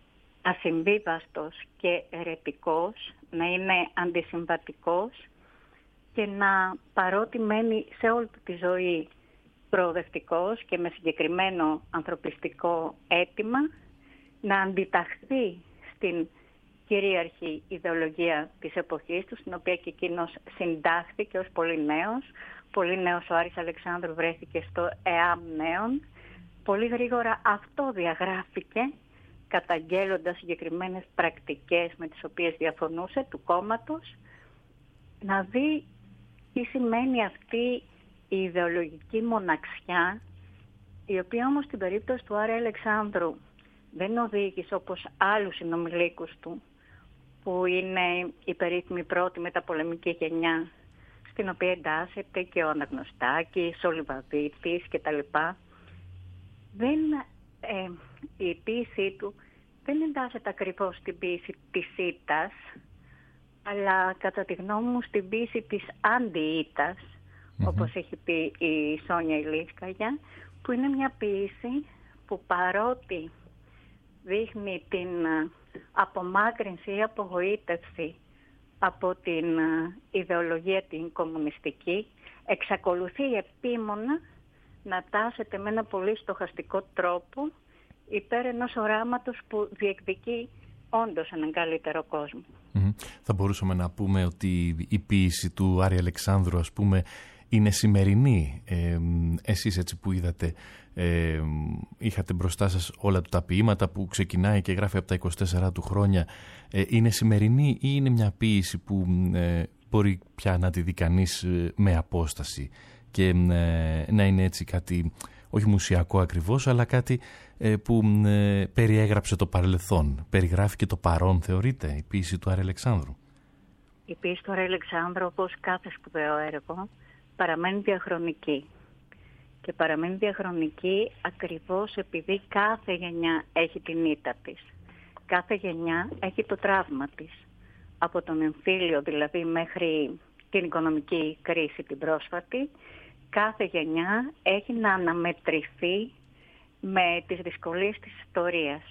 ασυμβίβαστος και ερετικός, να είναι αντισυμβατικός και να, παρότι μένει σε όλη τη ζωή προοδευτικός και με συγκεκριμένο ανθρωπιστικό αίτημα, να αντιταχθεί στην κυρίαρχη ιδεολογία της εποχής του, στην οποία και εκείνος συντάχθηκε ως πολύ νέος. Πολύ νέος ο Άρης Αλεξάνδρου βρέθηκε στο ΕΑΜ Νέων. Πολύ γρήγορα αυτό διαγράφηκε, καταγγέλλοντας συγκεκριμένες πρακτικές με τις οποίες διαφωνούσε του κόμματος, να δει τι σημαίνει αυτή η ιδεολογική μοναξιά, η οποία όμως στην περίπτωση του Άρη Αλεξάνδρου δεν οδήγησε όπως άλλους συνομιλίκους του, που είναι η περίφημη πρώτη μεταπολεμική γενιά, στην οποία εντάσσεται και ο Αναγνωστάκης, ο Λιβαδίτης κτλ. Η ποίησή του δεν εντάσσεται ακριβώς στην ποίηση της ήττας, αλλά κατά τη γνώμη μου στην ποίηση της αντι-ήττας, όπως έχει πει η Σόνια Ηλίσκαγια, που είναι μια ποίηση που παρότι δείχνει την απομάκρυνση ή απογοήτευση από την ιδεολογία την κομμουνιστική, εξακολουθεί επίμονα να τάσετε με ένα πολύ στοχαστικό τρόπο υπέρ ενός οράματος που διεκδικεί όντως έναν καλύτερο κόσμο. Θα μπορούσαμε να πούμε ότι η ποίηση του Άρη Αλεξάνδρου, ας πούμε, είναι σημερινή. Εσείς έτσι που είδατε, είχατε μπροστά σας όλα του τα ποίηματα που ξεκινάει και γράφει από τα 24 του χρόνια. Είναι σημερινή ή είναι μια ποίηση που μπορεί πια να τη δει κανείς με απόσταση και να είναι έτσι κάτι, όχι μουσιακό ακριβώς, αλλά κάτι που περιέγραψε το παρελθόν, περιγράφει και το παρόν, θεωρείται, η ποίηση του Άρη Αλεξάνδρου? Η ποίηση του Άρη Αλεξάνδρου, όπως κάθε σπουδαίο έργο, παραμένει διαχρονική. Και παραμένει διαχρονική ακριβώς επειδή κάθε γενιά έχει την ήττα της. Κάθε γενιά έχει το τραύμα της. Από τον εμφύλιο δηλαδή μέχρι την οικονομική κρίση την πρόσφατη, κάθε γενιά έχει να αναμετρηθεί με τις δυσκολίες της ιστορίας.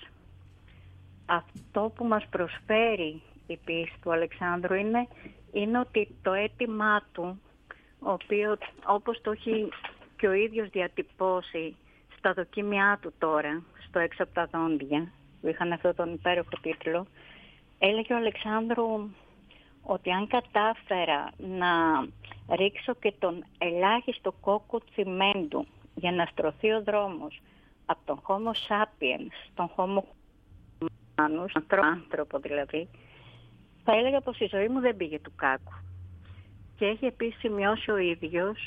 Αυτό που μας προσφέρει η ποίηση του Αλεξάνδρου είναι ότι το αίτημά του, ο οποίος, όπως το έχει και ο ίδιος διατυπώσει στα δοκίμια του τώρα, στο «Έξω από τα δόντια», που είχαν αυτόν τον υπέροχο τίτλο, έλεγε ο Αλεξάνδρου ότι αν κατάφερα να ρίξω και τον ελάχιστο κόκκο τσιμέντου για να στρωθεί ο δρόμος από τον Homo sapiens στον Homo humanus, άνθρωπο δηλαδή, θα έλεγα πως η ζωή μου δεν πήγε του κάκου. Και έχει επίσης σημειώσει ο ίδιος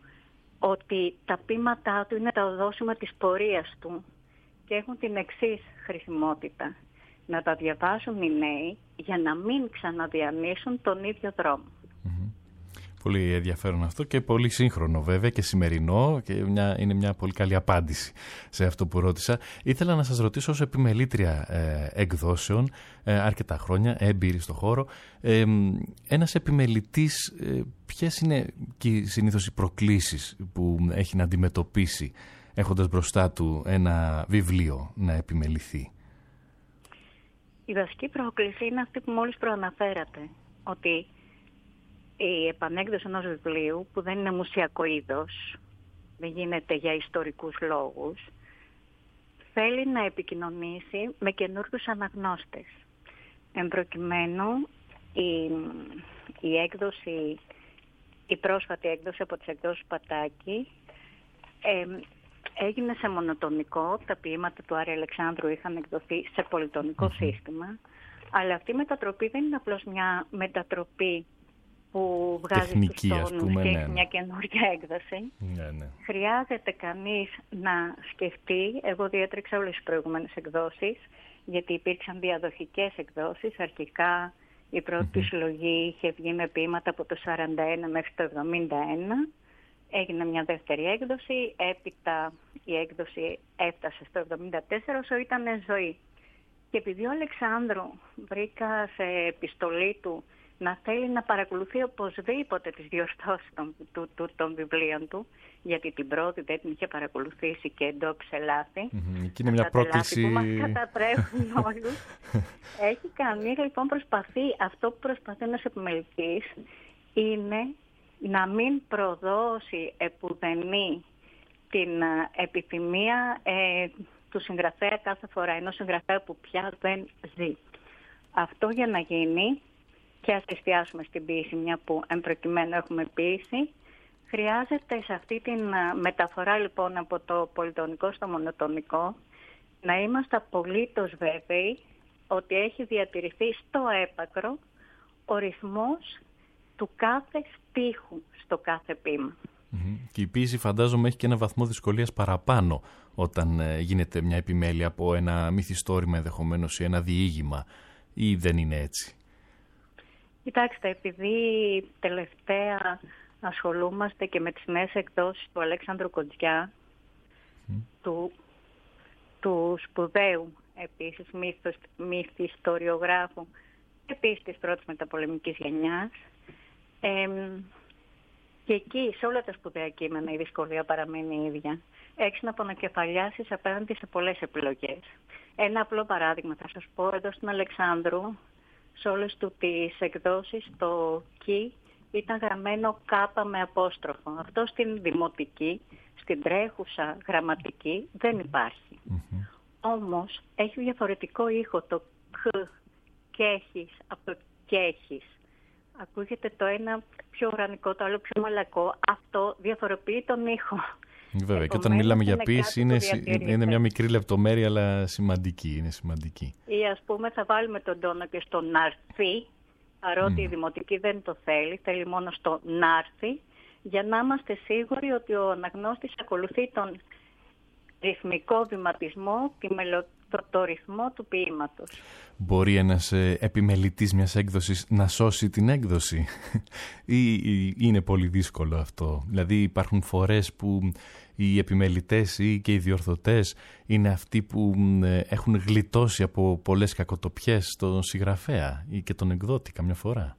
ότι τα ποίηματά του είναι τα οδόσημα της πορείας του και έχουν την εξής χρησιμότητα: να τα διαβάσουν οι νέοι για να μην ξαναδιανύσουν τον ίδιο δρόμο. Πολύ ενδιαφέρον αυτό και πολύ σύγχρονο βέβαια και σημερινό, και είναι μια πολύ καλή απάντηση σε αυτό που ρώτησα. Ήθελα να σας ρωτήσω, ως επιμελήτρια εκδόσεων αρκετά χρόνια, έμπειρη στο χώρο, ένας επιμελητής, ποιες είναι και συνήθως οι προκλήσεις που έχει να αντιμετωπίσει έχοντας μπροστά του ένα βιβλίο να επιμεληθεί? Η βασική πρόκληση είναι αυτή που μόλις προαναφέρατε, ότι η επανέκδοση ενός βιβλίου που δεν είναι μουσιακό είδος, δεν γίνεται για ιστορικούς λόγους, θέλει να επικοινωνήσει με καινούργιους αναγνώστες. Εν προκειμένου, η πρόσφατη έκδοση από τις εκδόσεις Πατάκη έγινε σε μονοτονικό. Τα ποίηματα του Άρη Αλεξάνδρου είχαν εκδοθεί σε πολυτονικό σύστημα, αλλά αυτή η μετατροπή δεν είναι απλώς μια μετατροπή που βγάζει τεχνική, στους τόνους και ναι, έχει μια καινούργια έκδοση. Ναι. Χρειάζεται κανείς να σκεφτεί. Εγώ διέτρεξα όλες τις προηγούμενες εκδόσεις, γιατί υπήρξαν διαδοχικές εκδόσεις. Αρχικά η πρώτη συλλογή είχε βγει με ποίηματα από το 1941 μέχρι το 1971. Έγινε μια δεύτερη έκδοση, έπειτα η έκδοση έφτασε στο 1974 όσο ήταν ζωή. Και επειδή ο Αλεξάνδρου βρήκα σε επιστολή του να θέλει να παρακολουθεί οπωσδήποτε τις διορθώσεις των βιβλίων του, γιατί την πρώτη δεν την είχε παρακολουθήσει και εντόπισε λάθη. Και είναι μια πρόκληση που μας κατατρέφουν όλους. Έχει κάνει, λοιπόν, αυτό που προσπαθεί ένας επιμελητής είναι να μην προδώσει επουδενή την επιθυμία του συγγραφέα κάθε φορά, ενός συγγραφέα που πια δεν ζει. Αυτό για να γίνει, και ας εστιάσουμε στην ποίηση, μια που εμπροκειμένου έχουμε ποίηση, χρειάζεται σε αυτή την μεταφορά λοιπόν από το πολυτονικό στο μονοτονικό να είμαστε απολύτως βέβαιοι ότι έχει διατηρηθεί στο έπακρο ο ρυθμός του κάθε στίχου στο κάθε ποίημα. Και η ποίηση, φαντάζομαι, έχει και ένα βαθμό δυσκολίας παραπάνω όταν γίνεται μια επιμέλεια από ένα μυθιστόρημα ενδεχομένως ή ένα διήγημα, ή δεν είναι έτσι? Κοιτάξτε, επειδή τελευταία ασχολούμαστε και με τις νέες εκδόσεις του Αλέξανδρου Κοντζιά, του σπουδαίου επίσης μυθιστοριογράφου, επίσης της πρώτης μεταπολεμικής γενιάς, και εκεί σε όλα τα σπουδαία κείμενα η δυσκολία παραμένει η ίδια. Έχεις να απονακεφαλιάσεις απέναντι σε πολλές επιλογές. Ένα απλό παράδειγμα θα σας πω: εδώ στην Αλεξάνδρου, σε όλες του τις εκδόσεις, το «κι» ήταν γραμμένο κάπα με απόστροφο. Αυτό στην δημοτική, στην τρέχουσα γραμματική δεν υπάρχει. Όμως έχει διαφορετικό ήχο το κ, κέχεις, από το κέχεις. Ακούγεται το ένα πιο ουρανικό, το άλλο πιο μαλακό. Αυτό διαφοροποιεί τον ήχο. Βέβαια, και όταν μιλάμε για ποίηση είναι μια μικρή λεπτομέρεια, αλλά σημαντική. Είναι σημαντική. Ή ας πούμε θα βάλουμε τον τόνο και στο ναρθί, παρότι η δημοτική δεν το θέλει μόνο στο νάρθι, για να είμαστε σίγουροι ότι ο αναγνώστης ακολουθεί τον ρυθμικό βηματισμό, το ρυθμό του ποίηματος. Μπορεί ένας επιμελητής μιας έκδοσης να σώσει την έκδοση ή είναι πολύ δύσκολο αυτό? Δηλαδή υπάρχουν φορές που οι επιμελητές ή και οι διορθωτές είναι αυτοί που έχουν γλιτώσει από πολλές κακοτοπιές στον συγγραφέα ή και τον εκδότη καμιά φορά.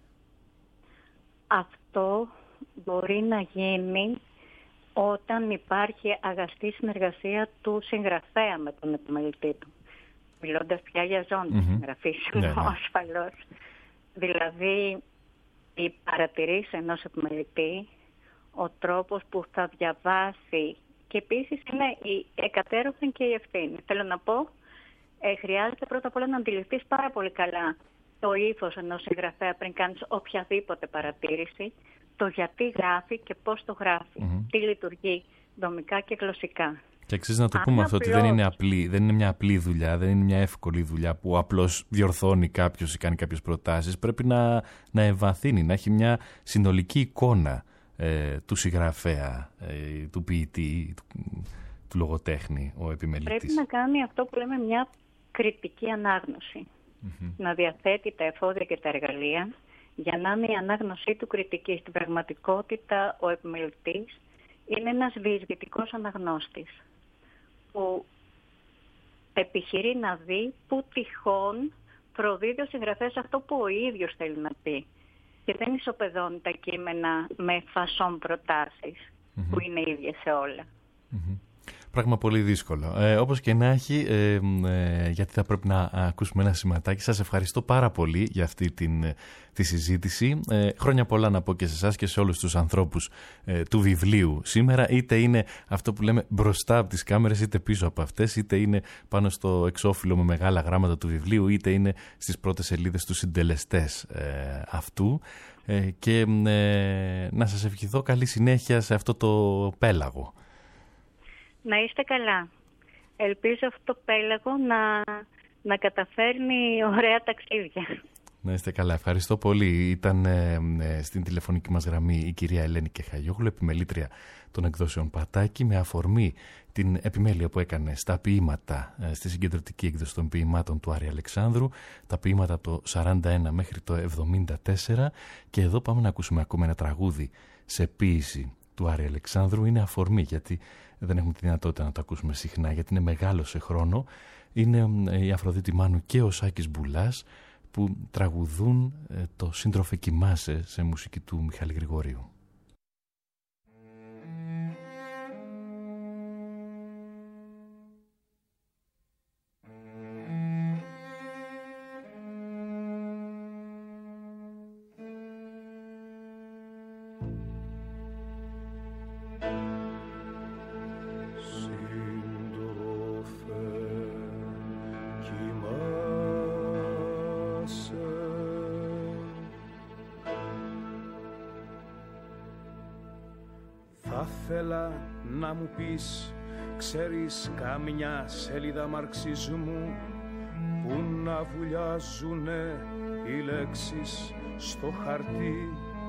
Αυτό μπορεί να γίνει όταν υπάρχει αγαστή συνεργασία του συγγραφέα με τον επιμελητή του. Μιλώντας πια για ζώνη συγγραφής, ασφαλώς. Δηλαδή, η παρατηρήση ενός επιμελητή, ο τρόπος που θα διαβάσει και επίσης είναι η εκατέρωθεν και η ευθύνη. Θέλω να πω, χρειάζεται πρώτα απ' όλα να αντιληφθείς πάρα πολύ καλά το ύφος ενός συγγραφέα πριν κάνεις οποιαδήποτε παρατήρηση, το γιατί γράφει και πώς το γράφει, τι λειτουργεί δομικά και γλωσσικά. Και αξίζει να το πούμε αυτό, ότι δεν είναι μια απλή δουλειά, δεν είναι μια εύκολη δουλειά που απλώς διορθώνει κάποιος ή κάνει κάποιες προτάσεις. Πρέπει να ευαθύνει, να έχει μια συνολική εικόνα του συγγραφέα, του ποιητή, του λογοτέχνη, ο επιμελητής. Πρέπει να κάνει αυτό που λέμε μια κριτική ανάγνωση. Να διαθέτει τα εφόδια και τα εργαλεία για να είναι η ανάγνωσή του κριτική. Στην πραγματικότητα ο επιμελητής είναι ένας διεισδυτικός αναγνώστης που επιχειρεί να δει που τυχόν προδίδει ο συγγραφέας αυτό που ο ίδιος θέλει να πει και δεν ισοπεδώνει τα κείμενα με φασόν προτάσεις που είναι ίδιες σε όλα. Πράγμα πολύ δύσκολο. Όπως και να έχει, γιατί θα πρέπει να ακούσουμε ένα σηματάκι. Σας ευχαριστώ πάρα πολύ για αυτή τη συζήτηση. Χρόνια πολλά να πω και σε εσάς και σε όλους τους ανθρώπους του βιβλίου σήμερα. Είτε είναι αυτό που λέμε μπροστά από τις κάμερες, είτε πίσω από αυτές, είτε είναι πάνω στο εξώφυλλο με μεγάλα γράμματα του βιβλίου, είτε είναι στις πρώτες σελίδες τους συντελεστές αυτού. Και να σας ευχηθώ καλή συνέχεια σε αυτό το πέλαγο. Να είστε καλά. Ελπίζω αυτό το πέλαγο να καταφέρνει ωραία ταξίδια. Να είστε καλά. Ευχαριστώ πολύ. Ήταν στην τηλεφωνική μας γραμμή η κυρία Ελένη Κεχαγιόγλου, επιμελήτρια των εκδόσεων Πατάκη, με αφορμή την επιμέλεια που έκανε στα ποίηματα, στη συγκεντρωτική έκδοση των ποιημάτων του Άρη Αλεξάνδρου, τα ποίηματα από το 41 μέχρι το 74. Και εδώ πάμε να ακούσουμε ακόμα ένα τραγούδι σε ποίηση του Άρη Αλεξάνδρου. Είναι αφορμή, γιατί δεν έχουμε τη δυνατότητα να το ακούσουμε συχνά, γιατί είναι μεγάλο σε χρόνο. Είναι η Αφροδίτη Μάνου και ο Σάκης Μπουλάς που τραγουδούν το «Σύντροφε κοιμάσαι» σε μουσική του Μιχάλη Γρηγορίου. Θέλα να μου πεις, ξέρεις καμιά σελίδα μαρξισμού που να βουλιάζουνε οι λέξεις στο χαρτί,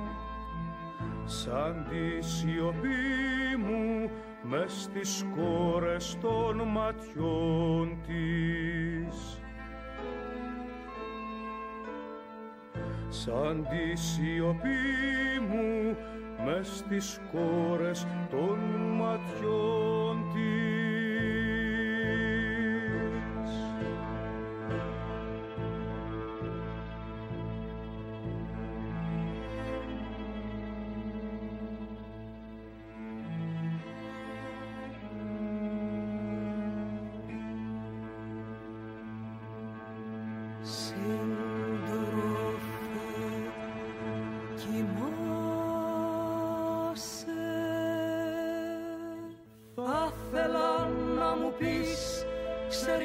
σαν τη σιωπή μου μες στις κόρες των ματιών της, σαν τη σιωπή μου μες στις κόρες των ματιών της.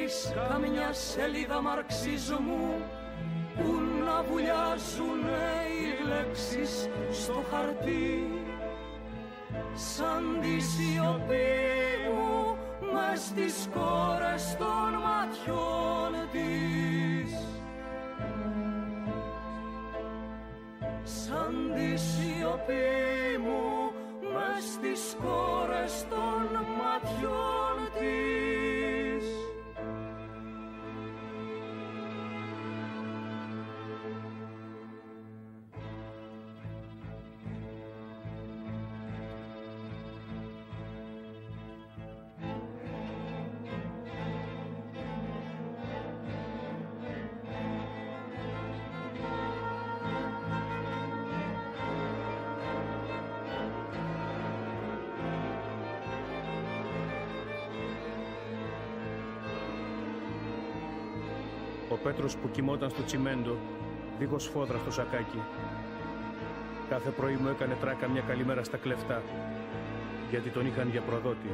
ξέρεις καμιά σελίδα μαρξισμού που να βουλιάζουνε οι λέξεις στο χαρτί σαν τη σιωπή μου μες στις κόρες των ματιών της, σαν τη σιωπή μου μες στις κόρες των ματιών της. Ο Πέτρος που κοιμόταν στο τσιμέντο, δίχως φόδρα στο σακάκι. Κάθε πρωί μου έκανε τράκα μια καλημέρα στα κλεφτά, γιατί τον είχαν για προδότη.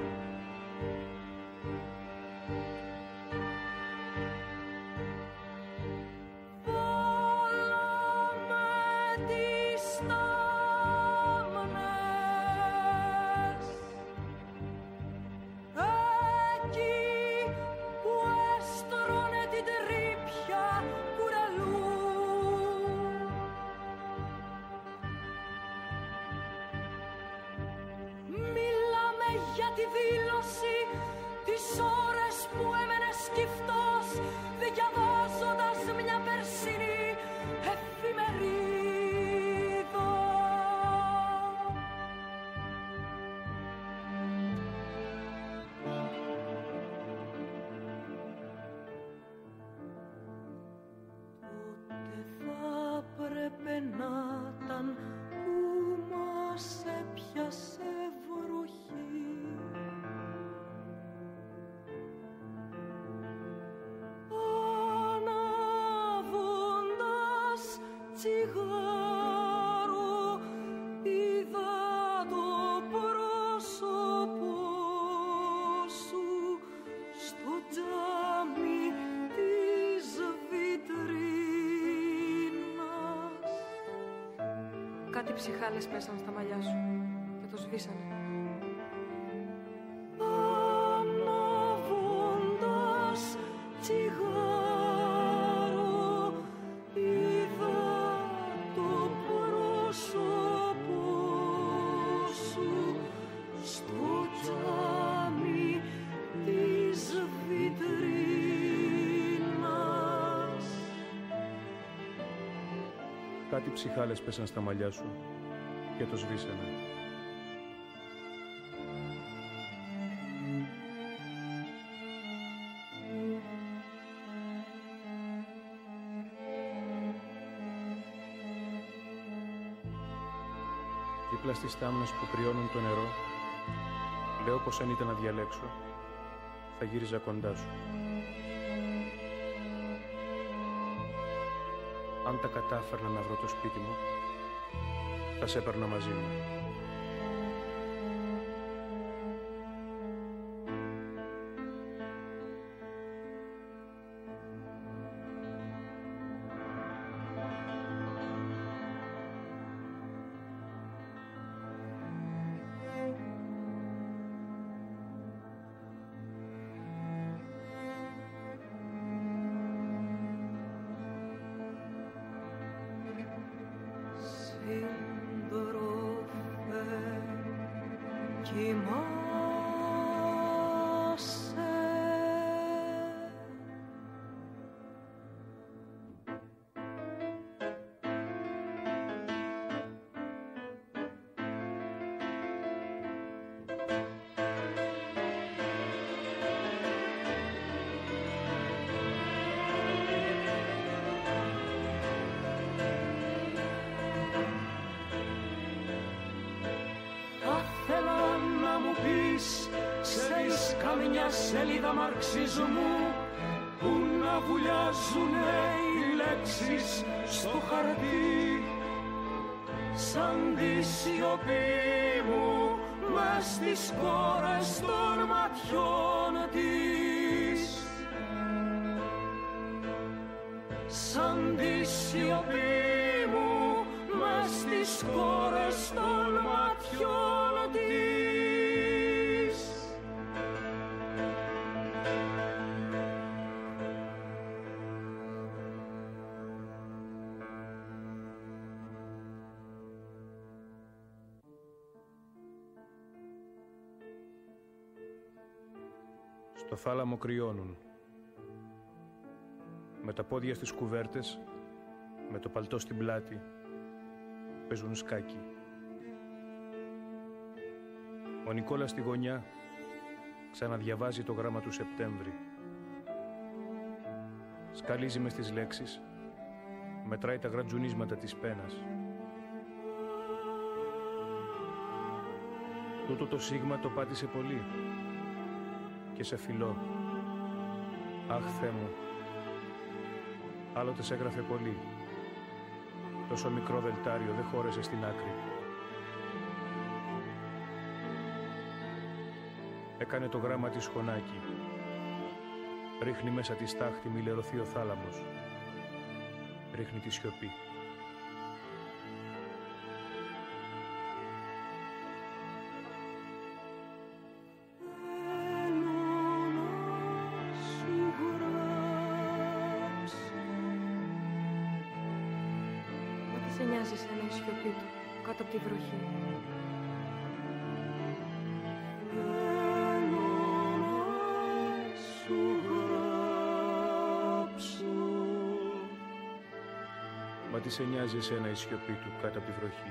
Κάτι ψυχάλες πέσαν στα μαλλιά σου και το σβήσανε. Αναβώντας τσιγάρο είδα το πρόσωπο σου στο τζάμι της βιτρίνας. Κάτι ψυχάλες πέσαν στα μαλλιά σου και το σβήσανε. Δίπλα στις στάμνες που κρυώνουν το νερό, λέω πως αν ήταν να διαλέξω, θα γύριζα κοντά σου. Αν τα κατάφερνα να βρω το σπίτι μου, θα σε έπαιρνα μαζί μου. Ξέρεις καμιά σελίδα μαρξισμού που να βουλιάζουνε οι λέξεις στο χαρτί σαν τη σιωπή μου μες στις κόρες των ματιών της, σαν τη σιωπή μου μες στις κόρες των ματιών της. Στο θάλαμο κρυώνουν. Με τα πόδια στις κουβέρτες, με το παλτό στην πλάτη, παίζουν σκάκι. Ο Νικόλας στη γωνιά ξαναδιαβάζει το γράμμα του Σεπτέμβρη. Σκαλίζει μες τις λέξεις, μετράει τα γρατζουνίσματα της πένας. Τούτο το σίγμα το πάτησε πολύ και σε φιλώ. Αχ, Θεέ μου, άλλοτε σε έγραφε πολύ. Τόσο μικρό δελτάριο δεν χώρεσε στην άκρη. Έκανε το γράμμα της χωνάκι. Ρίχνει μέσα τη στάχτη, μη λερωθεί ο θάλαμος. Ρίχνει τη σιωπή. Σε νοιάζει σένα η σιωπή του κάτω από τη βροχή. Μα τι σε νοιάζει εσένα η σιωπή του κάτω από τη βροχή.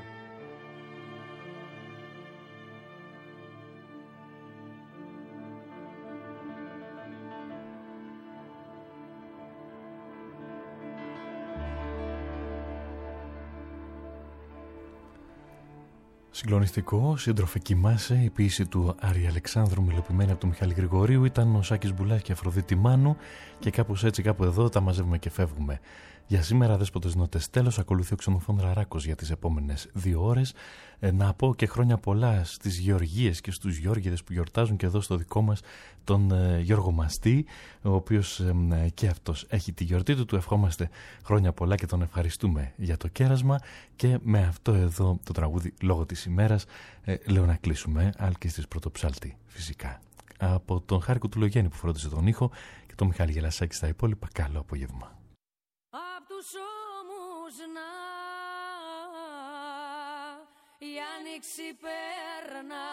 Συγκλονιστικό, σύντροφε κοιμάσαι, η ποίηση του Άρη Αλεξάνδρου μελοποιημένη από τον Μιχάλη Γρηγορίου, ήταν ο Σάκης Μπουλάς και Αφροδίτη Μάνου και κάπως έτσι κάπου εδώ τα μαζεύουμε και φεύγουμε. Για σήμερα Δέσποτες Νότες τέλος, ακολουθεί ο Ξενοφών Ραράκος για τις επόμενες 2 ώρες. Να πω και χρόνια πολλά στις Γεωργίες και στους Γιώργηδες που γιορτάζουν και εδώ στο δικό μας τον Γιώργο Μαστή, ο οποίος και αυτός έχει τη γιορτή του. Του ευχόμαστε χρόνια πολλά και τον ευχαριστούμε για το κέρασμα. Και με αυτό εδώ το τραγούδι λόγω της ημέρας λέω να κλείσουμε, Άλκης Πρωτοψάλτη φυσικά. Από τον Χάρικο του Λογέννη που φρόντισε τον ήχο και τον Μιχάλη Γελασάκη στα υπόλοιπα, καλό απόγευμα. Απ' τους ώμους να η άνοιξη περνά,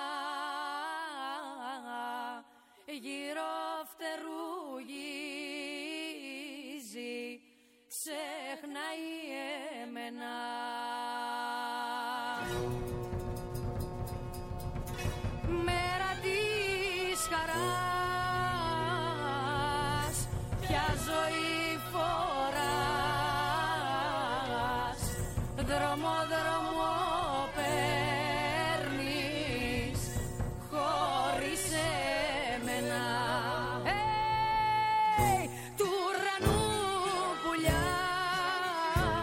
γύρω φτερουγίζει, ξεχνάει εμένα. Μέρα της χαράς, ποια ζωή φοράς, δρόμο δρόμο παίρνεις χωρίς εμένα. Του ουρανού πουλιά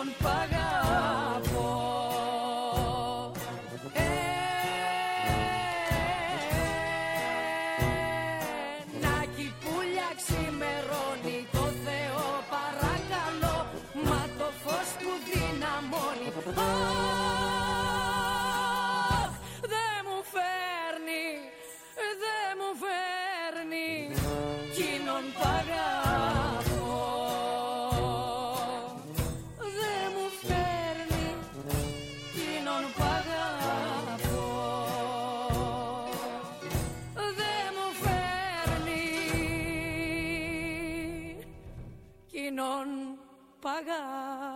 Κοινων παγάπω. Νάκι πουλιά ξημερώνει, το Θεό παρακαλώ, μα το φως που δυναμώνει. Αχ, δε μου φέρνει, δε μου φέρνει, κοινων παγάπω. Δε μου φέρνει, κοινων παγάπω. Δε μου φέρνει, κοινων παγάπω.